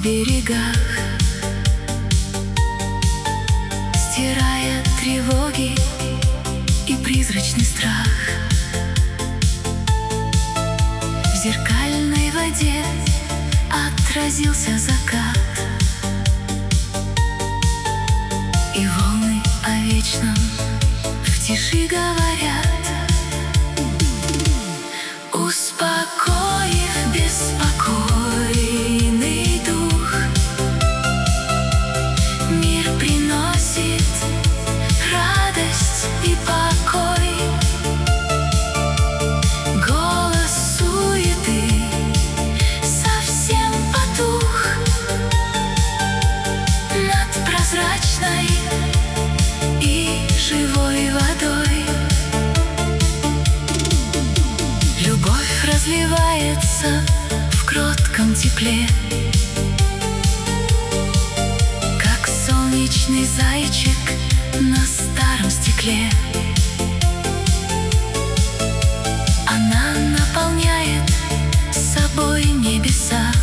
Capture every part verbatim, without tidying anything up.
берегах, стирая тревоги и призрачный страх. В зеркальной воде отразился закат, и волны о вечном в тиши говорят. Успокоив беспокойный дух, мир приносит радость и покой. Голос суеты совсем потух над прозрачной и живой водой. Любовь разливается в кротком тепле, как солнечный зайчик на старом стекле. Она наполняет собой небеса,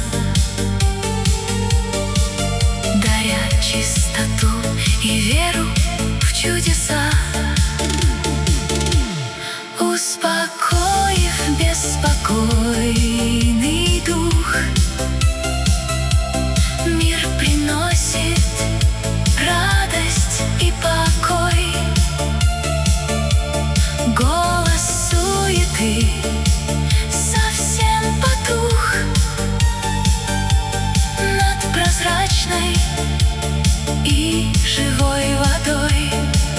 даря чистоту и веру в чудеса. Успокоив беспокойный дух, мир приносит радость и покой. Голос суеты совсем потух над прозрачной и живой водой.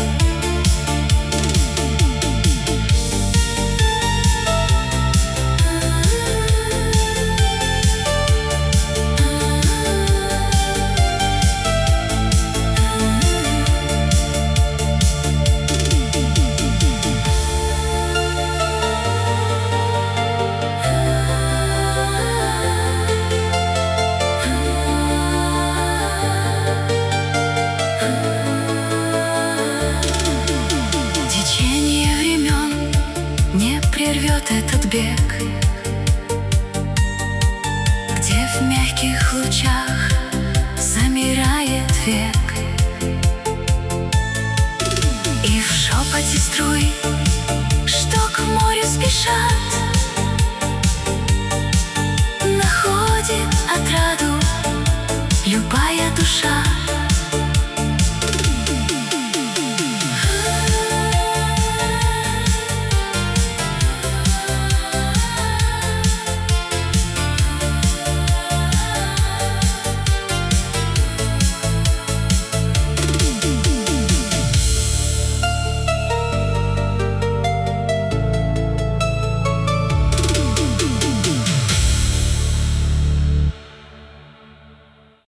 Прервет этот бег, где в мягких лучах замирает век, и в шепоте струй, что к морю спешат, находит отраду любая душа.